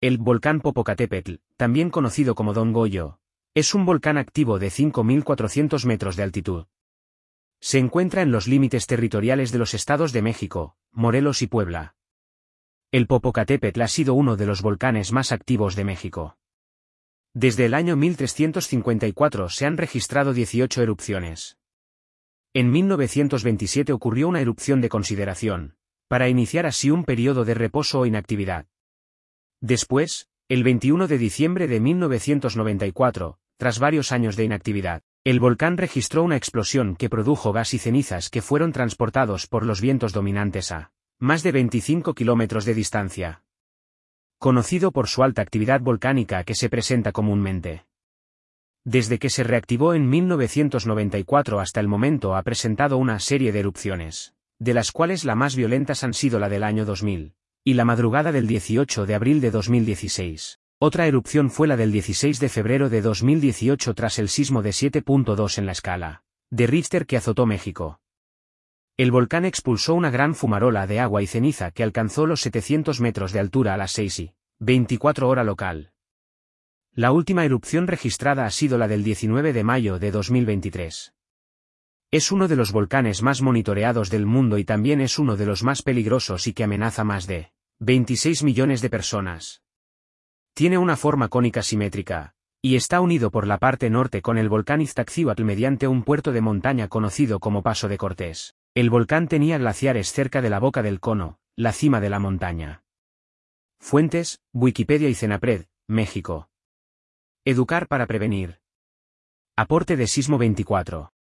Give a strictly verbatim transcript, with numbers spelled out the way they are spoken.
El volcán Popocatépetl, también conocido como Don Goyo, es un volcán activo de cinco mil cuatrocientos metros de altitud. Se encuentra en los límites territoriales de los estados de México, Morelos y Puebla. El Popocatépetl ha sido uno de los volcanes más activos de México. Desde el año mil trescientos cincuenta y cuatro se han registrado dieciocho erupciones. En mil novecientos veintisiete ocurrió una erupción de consideración, para iniciar así un periodo de reposo o inactividad. Después, el veintiuno de diciembre de mil novecientos noventa y cuatro, tras varios años de inactividad, el volcán registró una explosión que produjo gas y cenizas que fueron transportados por los vientos dominantes a más de veinticinco kilómetros de distancia. Conocido por su alta actividad volcánica que se presenta comúnmente. Desde que se reactivó en mil novecientos noventa y cuatro hasta el momento ha presentado una serie de erupciones, de las cuales las más violentas han sido la del año dos mil, y la madrugada del dieciocho de abril de dos mil dieciséis. Otra erupción fue la del dieciséis de febrero de dos mil dieciocho tras el sismo de siete punto dos en la escala de Richter que azotó México. El volcán expulsó una gran fumarola de agua y ceniza que alcanzó los setecientos metros de altura a las seis y veinticuatro hora local. La última erupción registrada ha sido la del diecinueve de mayo de dos mil veintitrés. Es uno de los volcanes más monitoreados del mundo y también es uno de los más peligrosos y que amenaza más de veintiséis millones de personas. Tiene una forma cónica simétrica, y está unido por la parte norte con el volcán Iztaccíhuatl mediante un puerto de montaña conocido como Paso de Cortés. El volcán tenía glaciares cerca de la boca del cono, la cima de la montaña. Fuentes, Wikipedia y Cenapred, México. Educar para prevenir. Aporte de Sismo veinticuatro.